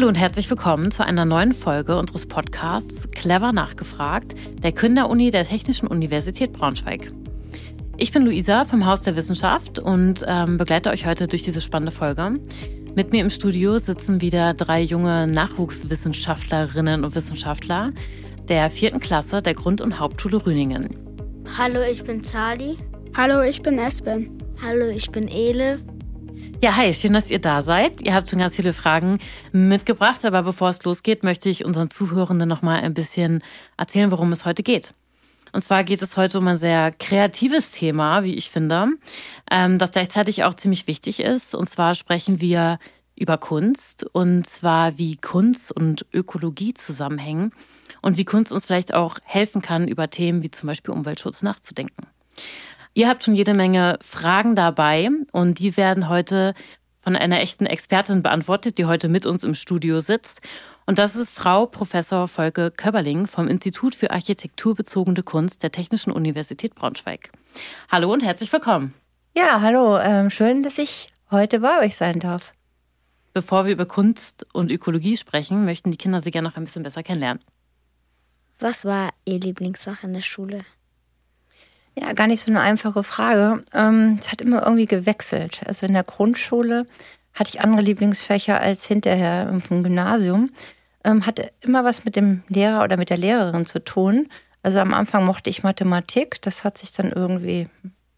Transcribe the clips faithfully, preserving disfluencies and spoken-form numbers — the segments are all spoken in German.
und herzlich willkommen zu einer neuen Folge unseres Podcasts Clever nachgefragt, der Kinderuni der Technischen Universität Braunschweig. Ich bin Luisa vom Haus der Wissenschaft und ähm, begleite euch heute durch diese spannende Folge. Mit mir im Studio sitzen wieder drei junge Nachwuchswissenschaftlerinnen und Wissenschaftler der vierten Klasse der Grund- und Hauptschule Rüningen. Hallo, ich bin Zali. Hallo, ich bin Esben. Hallo, ich bin Elif. Ja, hi, schön, dass ihr da seid. Ihr habt schon ganz viele Fragen mitgebracht, aber bevor es losgeht, möchte ich unseren Zuhörenden noch mal ein bisschen erzählen, worum es heute geht. Und zwar geht es heute um ein sehr kreatives Thema, wie ich finde, das gleichzeitig auch ziemlich wichtig ist. Und zwar sprechen wir über Kunst, und zwar wie Kunst und Ökologie zusammenhängen und wie Kunst uns vielleicht auch helfen kann, über Themen wie zum Beispiel Umweltschutz nachzudenken. Ihr habt schon jede Menge Fragen dabei und die werden heute von einer echten Expertin beantwortet, die heute mit uns im Studio sitzt. Und das ist Frau Professor Volke Köberling vom Institut für architekturbezogene Kunst der Technischen Universität Braunschweig. Hallo und herzlich willkommen. Ja, hallo. Ähm, schön, dass ich heute bei euch sein darf. Bevor wir über Kunst und Ökologie sprechen, möchten die Kinder Sie gerne noch ein bisschen besser kennenlernen. Was war Ihr Lieblingsfach in der Schule? Ja, gar nicht so eine einfache Frage. Ähm, es hat immer irgendwie gewechselt. Also in der Grundschule hatte ich andere Lieblingsfächer als hinterher im Gymnasium. Ähm, hatte immer was mit dem Lehrer oder mit der Lehrerin zu tun. Also am Anfang mochte ich Mathematik. Das hat sich dann irgendwie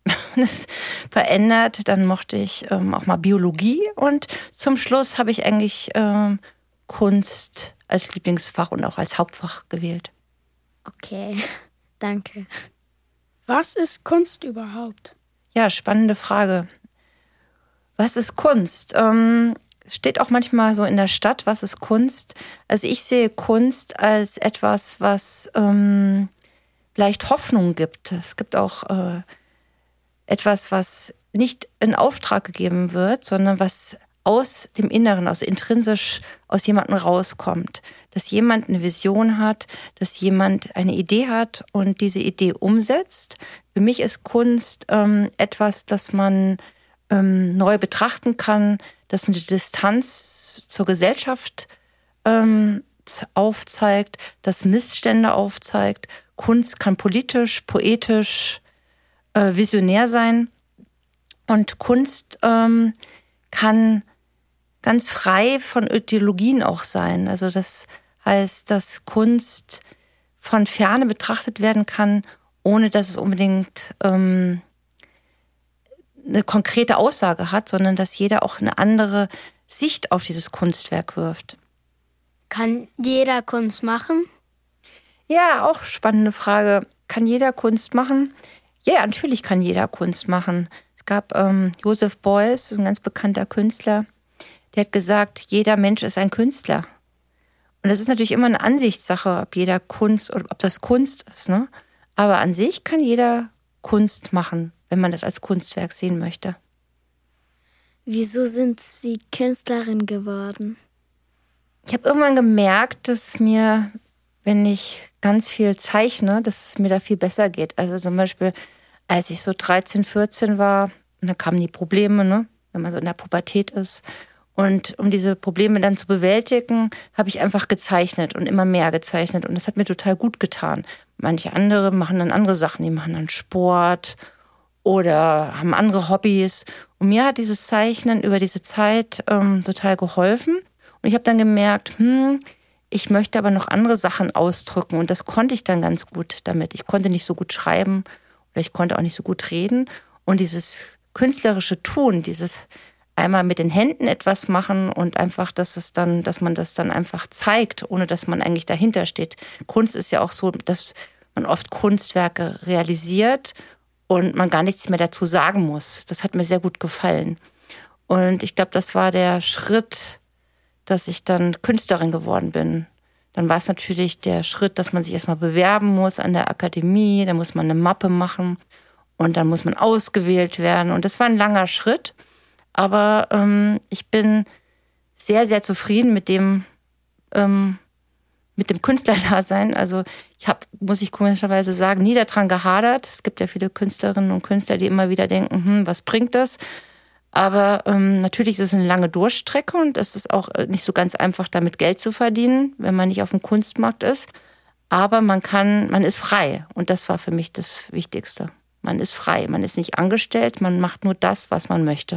verändert. Dann mochte ich ähm, auch mal Biologie. Und zum Schluss habe ich eigentlich ähm, Kunst als Lieblingsfach und auch als Hauptfach gewählt. Okay, danke. Was ist Kunst überhaupt? Ja, spannende Frage. Was ist Kunst? Ähm, steht auch manchmal so in der Stadt, was ist Kunst? Also ich sehe Kunst als etwas, was ähm, vielleicht Hoffnung gibt. Es gibt auch äh, etwas, was nicht in Auftrag gegeben wird, sondern was aus dem Inneren, aus intrinsisch aus jemandem rauskommt. Dass jemand eine Vision hat, dass jemand eine Idee hat und diese Idee umsetzt. Für mich ist Kunst ähm, etwas, das man ähm, neu betrachten kann, das eine Distanz zur Gesellschaft ähm, aufzeigt, das Missstände aufzeigt. Kunst kann politisch, poetisch, äh, visionär sein. Und Kunst ähm, kann ganz frei von Ideologien auch sein. Also das heißt, dass Kunst von Ferne betrachtet werden kann, ohne dass es unbedingt ähm, eine konkrete Aussage hat, sondern dass jeder auch eine andere Sicht auf dieses Kunstwerk wirft. Kann jeder Kunst machen? Ja, auch spannende Frage. Kann jeder Kunst machen? Ja, natürlich kann jeder Kunst machen. Es gab ähm, Joseph Beuys, das ist ein ganz bekannter Künstler, der hat gesagt, jeder Mensch ist ein Künstler. Und das ist natürlich immer eine Ansichtssache, ob jeder Kunst oder ob das Kunst ist, ne? Aber an sich kann jeder Kunst machen, wenn man das als Kunstwerk sehen möchte. Wieso sind Sie Künstlerin geworden? Ich habe irgendwann gemerkt, dass mir, wenn ich ganz viel zeichne, dass es mir da viel besser geht. Also zum Beispiel, als ich so dreizehn, vierzehn war, da kamen die Probleme, ne? Wenn man so in der Pubertät ist. Und um diese Probleme dann zu bewältigen, habe ich einfach gezeichnet und immer mehr gezeichnet. Und das hat mir total gut getan. Manche andere machen dann andere Sachen. Die machen dann Sport oder haben andere Hobbys. Und mir hat dieses Zeichnen über diese Zeit ähm, total geholfen. Und ich habe dann gemerkt, hm, ich möchte aber noch andere Sachen ausdrücken. Und das konnte ich dann ganz gut damit. Ich konnte nicht so gut schreiben oder ich konnte auch nicht so gut reden. Und dieses künstlerische Tun, dieses einmal mit den Händen etwas machen und einfach, dass es dann, dass man das dann einfach zeigt, ohne dass man eigentlich dahinter steht. Kunst ist ja auch so, dass man oft Kunstwerke realisiert und man gar nichts mehr dazu sagen muss. Das hat mir sehr gut gefallen. Und ich glaube, das war der Schritt, dass ich dann Künstlerin geworden bin. Dann war es natürlich der Schritt, dass man sich erstmal bewerben muss an der Akademie, dann muss man eine Mappe machen und dann muss man ausgewählt werden. Und das war ein langer Schritt. Aber ähm, ich bin sehr, sehr zufrieden mit dem, ähm, mit dem Künstlerdasein. Also ich habe, muss ich komischerweise sagen, nie daran gehadert. Es gibt ja viele Künstlerinnen und Künstler, die immer wieder denken, hm, was bringt das? Aber ähm, natürlich ist es eine lange Durchstrecke und es ist auch nicht so ganz einfach, damit Geld zu verdienen, wenn man nicht auf dem Kunstmarkt ist. Aber man kann, man ist frei. Und das war für mich das Wichtigste. Man ist frei, man ist nicht angestellt, man macht nur das, was man möchte.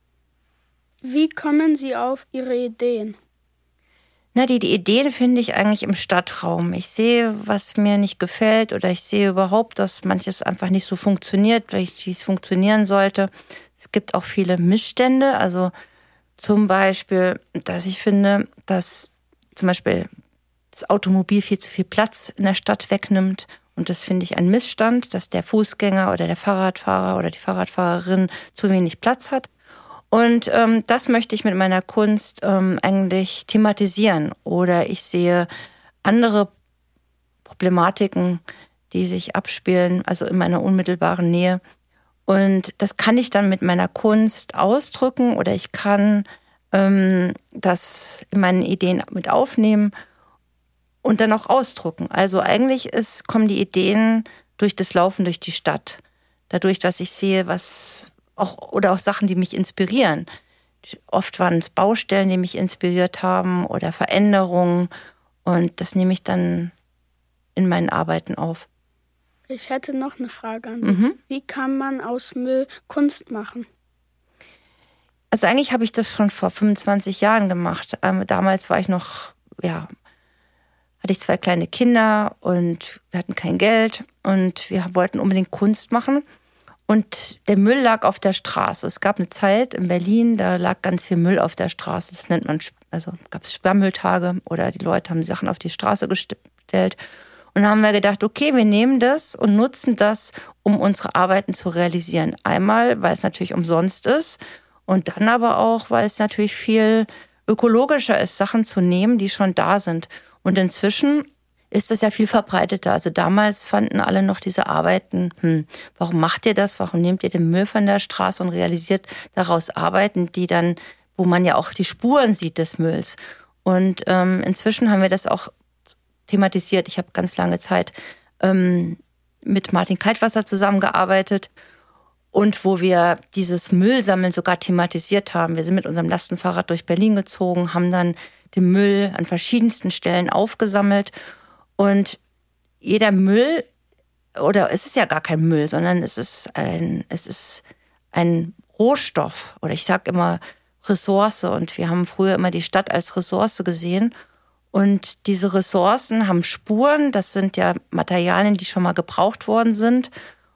Wie kommen Sie auf Ihre Ideen? Na, die, die Ideen finde ich eigentlich im Stadtraum. Ich sehe, was mir nicht gefällt oder ich sehe überhaupt, dass manches einfach nicht so funktioniert, wie es funktionieren sollte. Es gibt auch viele Missstände, also zum Beispiel, dass ich finde, dass zum Beispiel das Automobil viel zu viel Platz in der Stadt wegnimmt. Und das finde ich ein Missstand, dass der Fußgänger oder der Fahrradfahrer oder die Fahrradfahrerin zu wenig Platz hat. Und ähm, das möchte ich mit meiner Kunst ähm, eigentlich thematisieren. Oder ich sehe andere Problematiken, die sich abspielen, also in meiner unmittelbaren Nähe. Und das kann ich dann mit meiner Kunst ausdrücken oder ich kann ähm, das in meinen Ideen mit aufnehmen und dann auch ausdrucken. Also eigentlich ist, kommen die Ideen durch das Laufen durch die Stadt. Dadurch, dass ich sehe, was auch oder auch Sachen, die mich inspirieren. Oft waren es Baustellen, die mich inspiriert haben oder Veränderungen. Und das nehme ich dann in meinen Arbeiten auf. Ich hätte noch eine Frage an Sie. Mhm. Wie kann man aus Müll Kunst machen? Also eigentlich habe ich das schon vor fünfundzwanzig Jahren gemacht. Ähm, damals war ich noch, ja, hatte ich zwei kleine Kinder und wir hatten kein Geld und wir wollten unbedingt Kunst machen. Und der Müll lag auf der Straße. Es gab eine Zeit in Berlin, da lag ganz viel Müll auf der Straße. Das nennt man, also gab es Sperrmülltage oder die Leute haben Sachen auf die Straße gestellt. Und dann haben wir gedacht, okay, wir nehmen das und nutzen das, um unsere Arbeiten zu realisieren. Einmal, weil es natürlich umsonst ist und dann aber auch, weil es natürlich viel ökologischer ist, Sachen zu nehmen, die schon da sind. Und inzwischen ist das ja viel verbreiteter. Also damals fanden alle noch diese Arbeiten, hm, warum macht ihr das? Warum nehmt ihr den Müll von der Straße und realisiert daraus Arbeiten, die dann, wo man ja auch die Spuren sieht des Mülls. Und ähm, inzwischen haben wir das auch thematisiert. Ich habe ganz lange Zeit ähm, mit Martin Kaltwasser zusammengearbeitet und wo wir dieses Müllsammeln sogar thematisiert haben. Wir sind mit unserem Lastenfahrrad durch Berlin gezogen, haben dann den Müll an verschiedensten Stellen aufgesammelt und jeder Müll, oder es ist ja gar kein Müll, sondern es ist ein, es ist ein Rohstoff oder ich sage immer Ressource und wir haben früher immer die Stadt als Ressource gesehen. Und diese Ressourcen haben Spuren, das sind ja Materialien, die schon mal gebraucht worden sind.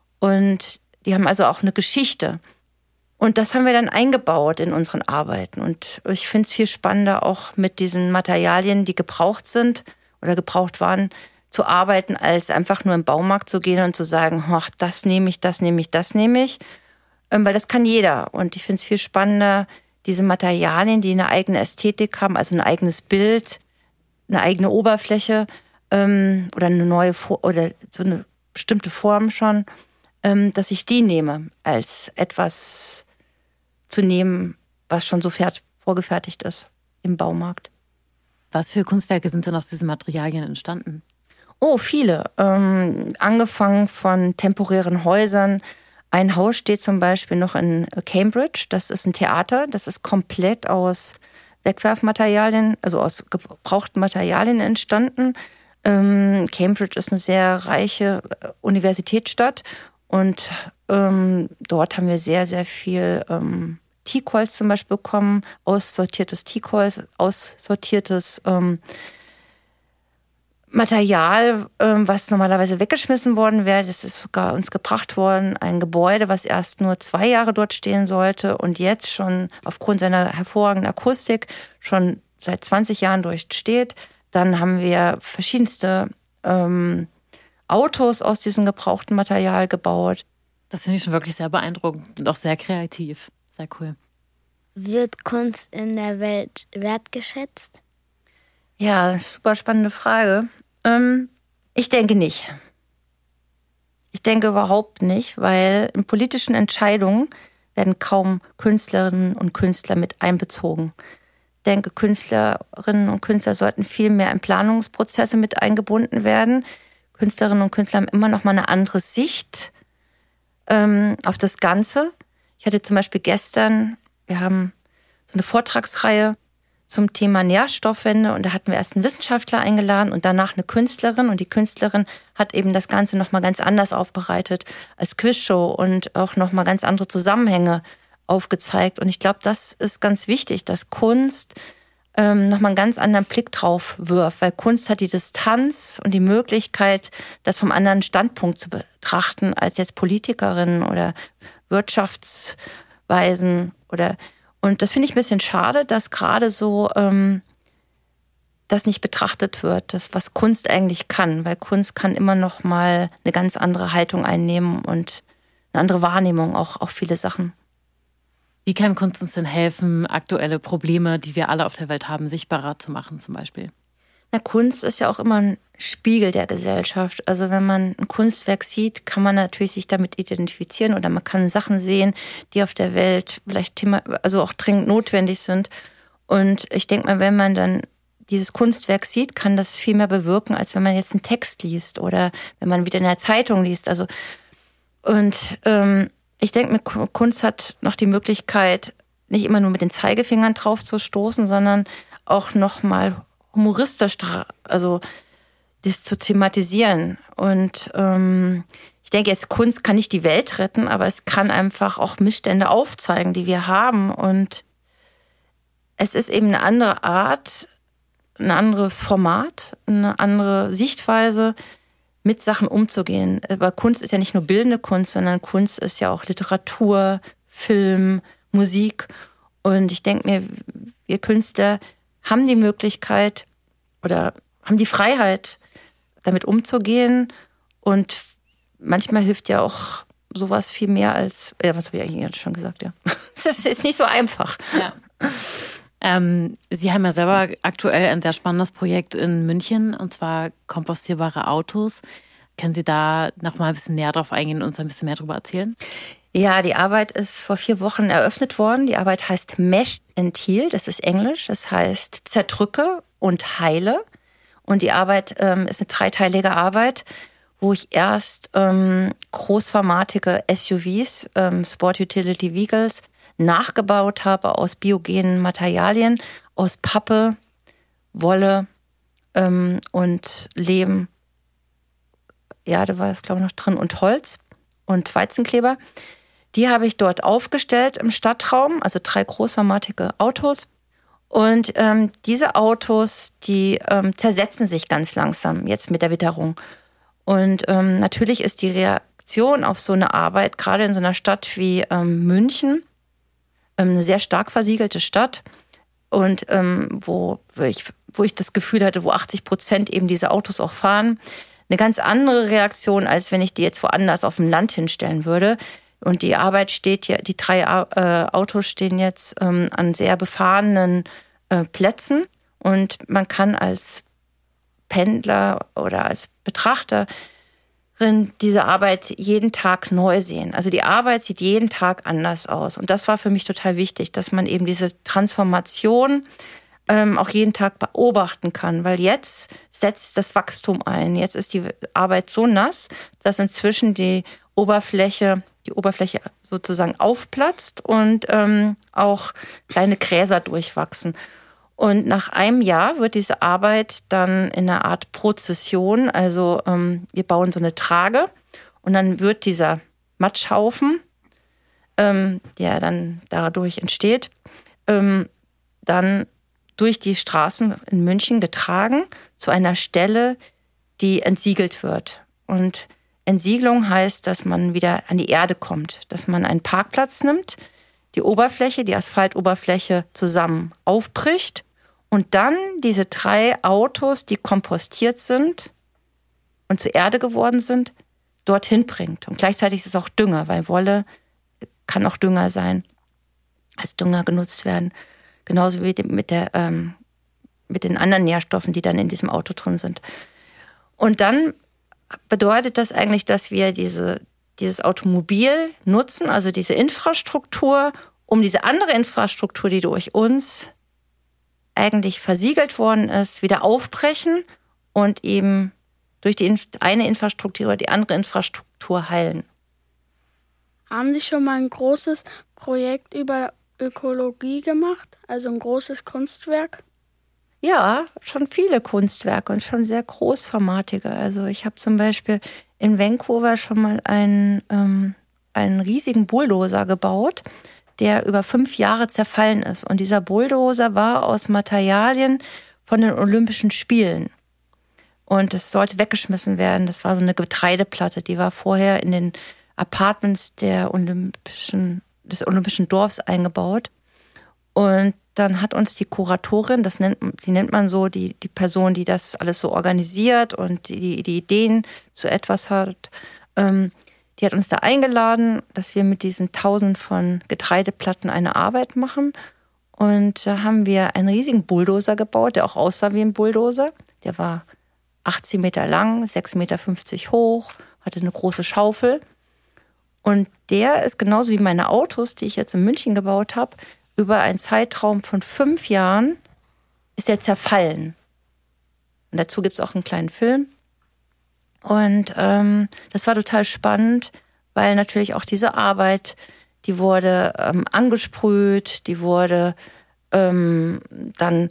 Und die haben also auch eine Geschichte. Und das haben wir dann eingebaut in unseren Arbeiten. Und ich finde es viel spannender, auch mit diesen Materialien, die gebraucht sind oder gebraucht waren, zu arbeiten, als einfach nur im Baumarkt zu gehen und zu sagen, ach, das nehme ich, das nehme ich, das nehme ich. Weil das kann jeder. Und ich finde es viel spannender, diese Materialien, die eine eigene Ästhetik haben, also ein eigenes Bild, eine eigene Oberfläche ähm, oder eine neue For- oder so eine bestimmte Form schon, ähm, dass ich die nehme, als etwas zu nehmen, was schon so fert- vorgefertigt ist im Baumarkt. Was für Kunstwerke sind denn aus diesen Materialien entstanden? Oh, viele. Ähm, angefangen von temporären Häusern. Ein Haus steht zum Beispiel noch in Cambridge. Das ist ein Theater. Das ist komplett aus Wegwerfmaterialien, also aus gebrauchten Materialien entstanden. Ähm, Cambridge ist eine sehr reiche Universitätsstadt und ähm, dort haben wir sehr, sehr viel ähm, Teakholz zum Beispiel bekommen, aussortiertes Teakholz, aussortiertes ähm, Material, ähm, was normalerweise weggeschmissen worden wäre. Das ist sogar uns gebracht worden. Ein Gebäude, was erst nur zwei Jahre dort stehen sollte und jetzt schon aufgrund seiner hervorragenden Akustik schon seit zwanzig Jahren dort steht. Dann haben wir verschiedenste ähm, Autos aus diesem gebrauchten Material gebaut. Das finde ich schon wirklich sehr beeindruckend und auch sehr kreativ. Sehr cool. Wird Kunst in der Welt wertgeschätzt? Ja, super spannende Frage. Ähm, ich denke nicht. Ich denke überhaupt nicht, weil in politischen Entscheidungen werden kaum Künstlerinnen und Künstler mit einbezogen. Ich denke, Künstlerinnen und Künstler sollten viel mehr in Planungsprozesse mit eingebunden werden. Künstlerinnen und Künstler haben immer noch mal eine andere Sicht ähm, auf das Ganze. Ich hatte zum Beispiel gestern Wir haben so eine Vortragsreihe zum Thema Nährstoffwende und da hatten wir erst einen Wissenschaftler eingeladen und danach eine Künstlerin und die Künstlerin hat eben das Ganze nochmal ganz anders aufbereitet als Quizshow und auch nochmal ganz andere Zusammenhänge aufgezeigt. Und ich glaube, das ist ganz wichtig, dass Kunst ähm, nochmal einen ganz anderen Blick drauf wirft, weil Kunst hat die Distanz und die Möglichkeit, das vom anderen Standpunkt zu betrachten, als jetzt Politikerinnen oder Wirtschaftsweisen oder und das finde ich ein bisschen schade, dass gerade so ähm, das nicht betrachtet wird, das, was Kunst eigentlich kann. Weil Kunst kann immer noch mal eine ganz andere Haltung einnehmen und eine andere Wahrnehmung, auch, auch viele Sachen. Wie kann Kunst uns denn helfen, aktuelle Probleme, die wir alle auf der Welt haben, sichtbarer zu machen zum Beispiel? Na, Kunst ist ja auch immer ein Spiegel der Gesellschaft. Also wenn man ein Kunstwerk sieht, kann man natürlich sich damit identifizieren oder man kann Sachen sehen, die auf der Welt vielleicht Thema, also auch dringend notwendig sind. Und ich denke mal, wenn man dann dieses Kunstwerk sieht, kann das viel mehr bewirken, als wenn man jetzt einen Text liest oder wenn man wieder in der Zeitung liest. Also und ähm, ich denke mir, Kunst hat noch die Möglichkeit, nicht immer nur mit den Zeigefingern drauf zu stoßen, sondern auch noch mal humoristisch, also das zu thematisieren. Und ähm, ich denke, jetzt Kunst kann nicht die Welt retten, aber es kann einfach auch Missstände aufzeigen, die wir haben. Und es ist eben eine andere Art, ein anderes Format, eine andere Sichtweise, mit Sachen umzugehen. Aber Kunst ist ja nicht nur bildende Kunst, sondern Kunst ist ja auch Literatur, Film, Musik. Und ich denke mir, wir Künstler haben die Möglichkeit oder haben die Freiheit, damit umzugehen. Und manchmal hilft ja auch sowas viel mehr als, ja, was habe ich eigentlich schon gesagt, ja. Das ist nicht so einfach. Ja. Ähm, Sie haben ja selber aktuell ein sehr spannendes Projekt in München, und zwar kompostierbare Autos. Können Sie da noch mal ein bisschen näher drauf eingehen und uns ein bisschen mehr darüber erzählen? Ja, die Arbeit ist vor vier Wochen eröffnet worden. Die Arbeit heißt Mesh and Heal, das ist Englisch. Das heißt zerdrücke und heile. Und die Arbeit ähm, ist eine dreiteilige Arbeit, wo ich erst ähm, großformatige S U Vs, ähm, Sport Utility Vehicles, nachgebaut habe aus biogenen Materialien, aus Pappe, Wolle ähm, und Lehm. Ja, da war es, glaube ich, noch drin. Und Holz und Weizenkleber. Die habe ich dort aufgestellt im Stadtraum, also drei großformatige Autos. Und ähm, diese Autos, die ähm, zersetzen sich ganz langsam jetzt mit der Witterung. Und ähm, natürlich ist die Reaktion auf so eine Arbeit, gerade in so einer Stadt wie ähm, München, ähm, eine sehr stark versiegelte Stadt und ähm, wo, wo, ich, wo ich das Gefühl hatte, wo achtzig Prozent eben diese Autos auch fahren, eine ganz andere Reaktion, als wenn ich die jetzt woanders auf dem Land hinstellen würde. Und die Arbeit steht ja, die drei äh, Autos stehen jetzt ähm, an sehr befahrenen äh, Plätzen. Und man kann als Pendler oder als Betrachterin diese Arbeit jeden Tag neu sehen. Also die Arbeit sieht jeden Tag anders aus. Und das war für mich total wichtig, dass man eben diese Transformation ähm, auch jeden Tag beobachten kann. Weil jetzt setzt das Wachstum ein. Jetzt ist die Arbeit so nass, dass inzwischen die Oberfläche, die Oberfläche sozusagen aufplatzt und ähm, auch kleine Gräser durchwachsen. Und nach einem Jahr wird diese Arbeit dann in einer Art Prozession, also ähm, wir bauen so eine Trage und dann wird dieser Matschhaufen, ähm, der dann dadurch entsteht, ähm, dann durch die Straßen in München getragen zu einer Stelle, die entsiegelt wird. Und Entsiegelung heißt, dass man wieder an die Erde kommt, dass man einen Parkplatz nimmt, die Oberfläche, die Asphaltoberfläche zusammen aufbricht und dann diese drei Autos, die kompostiert sind und zur Erde geworden sind, dorthin bringt. Und gleichzeitig ist es auch Dünger, weil Wolle kann auch Dünger sein, als Dünger genutzt werden. Genauso wie mit, der, ähm, mit den anderen Nährstoffen, die dann in diesem Auto drin sind. Und dann bedeutet das eigentlich, dass wir diese, dieses Automobil nutzen, also diese Infrastruktur, um diese andere Infrastruktur, die durch uns eigentlich versiegelt worden ist, wieder aufbrechen und eben durch die eine Infrastruktur oder die andere Infrastruktur heilen. Haben Sie schon mal ein großes Projekt über Ökologie gemacht, also ein großes Kunstwerk? Ja, schon viele Kunstwerke und schon sehr großformatige. Also ich habe zum Beispiel in Vancouver schon mal einen, ähm, einen riesigen Bulldozer gebaut, der über fünf Jahre zerfallen ist. Und dieser Bulldozer war aus Materialien von den Olympischen Spielen. Und es sollte weggeschmissen werden. Das war so eine Getreideplatte, die war vorher in den Apartments der Olympischen, des Olympischen Dorfs eingebaut. Und dann hat uns die Kuratorin, das nennt, die nennt man so, die, die Person, die das alles so organisiert und die, die Ideen zu etwas hat, ähm, die hat uns da eingeladen, dass wir mit diesen tausend von Getreideplatten eine Arbeit machen. Und da haben wir einen riesigen Bulldozer gebaut, der auch aussah wie ein Bulldozer. Der war achtzehn Meter lang, sechs Meter fünfzig hoch, hatte eine große Schaufel. Und der ist genauso wie meine Autos, die ich jetzt in München gebaut habe, über einen Zeitraum von fünf Jahren ist er zerfallen. Und dazu gibt es auch einen kleinen Film. Und ähm, das war total spannend, weil natürlich auch diese Arbeit, die wurde ähm, angesprüht, die wurde ähm, dann,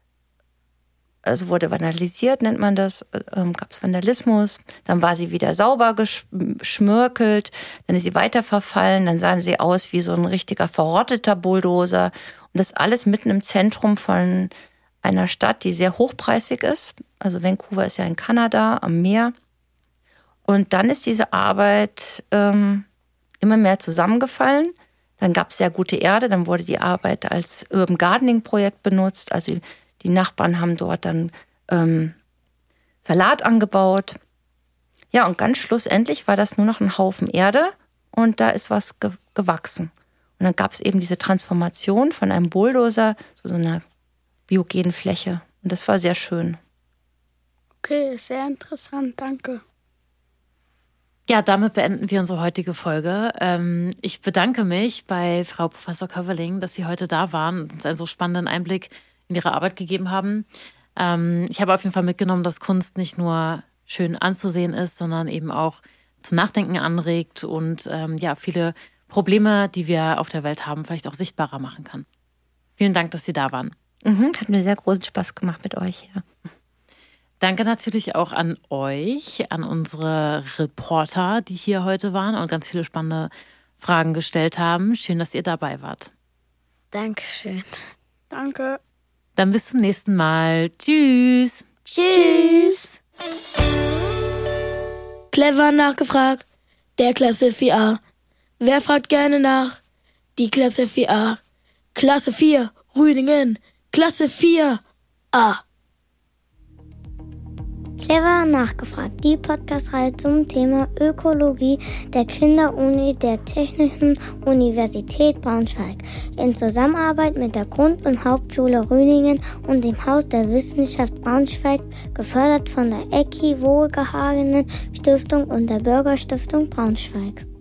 also wurde vandalisiert, nennt man das, ähm, gab es Vandalismus. Dann war sie wieder sauber geschmirkelt, dann ist sie weiter verfallen, dann sahen sie aus wie so ein richtiger verrotteter Bulldozer. Und das alles mitten im Zentrum von einer Stadt, die sehr hochpreisig ist. Also Vancouver ist ja in Kanada am Meer. Und dann ist diese Arbeit ähm, immer mehr zusammengefallen. Dann gab es sehr gute Erde, dann wurde die Arbeit als Urban Gardening Projekt benutzt. Also die Nachbarn haben dort dann ähm, Salat angebaut. Ja, und ganz schlussendlich war das nur noch ein Haufen Erde und da ist was ge- gewachsen. Und dann gab es eben diese Transformation von einem Bulldozer zu so einer biogenen Fläche. Und das war sehr schön. Okay, ist sehr interessant, danke. Ja, damit beenden wir unsere heutige Folge. Ähm, ich bedanke mich bei Frau Professor Köverling, dass Sie heute da waren und uns einen so spannenden Einblick in Ihre Arbeit gegeben haben. Ähm, ich habe auf jeden Fall mitgenommen, dass Kunst nicht nur schön anzusehen ist, sondern eben auch zum Nachdenken anregt und ähm, ja, viele Probleme, die wir auf der Welt haben, vielleicht auch sichtbarer machen kann. Vielen Dank, dass Sie da waren. Mhm, hat mir sehr großen Spaß gemacht mit euch. Ja. Danke natürlich auch an euch, an unsere Reporter, die hier heute waren und ganz viele spannende Fragen gestellt haben. Schön, dass ihr dabei wart. Dankeschön. Danke. Dann bis zum nächsten Mal. Tschüss. Tschüss. Clever nachgefragt. Der Klasse vier a. Wer fragt gerne nach? Die Klasse vier a. Klasse vier, Rüdingen. Klasse vier a. Clever nachgefragt, die Podcast-Reihe zum Thema Ökologie der Kinderuni der Technischen Universität Braunschweig in Zusammenarbeit mit der Grund- und Hauptschule Rüdingen und dem Haus der Wissenschaft Braunschweig, gefördert von der Ecki Wohlgehagenen Stiftung und der Bürgerstiftung Braunschweig.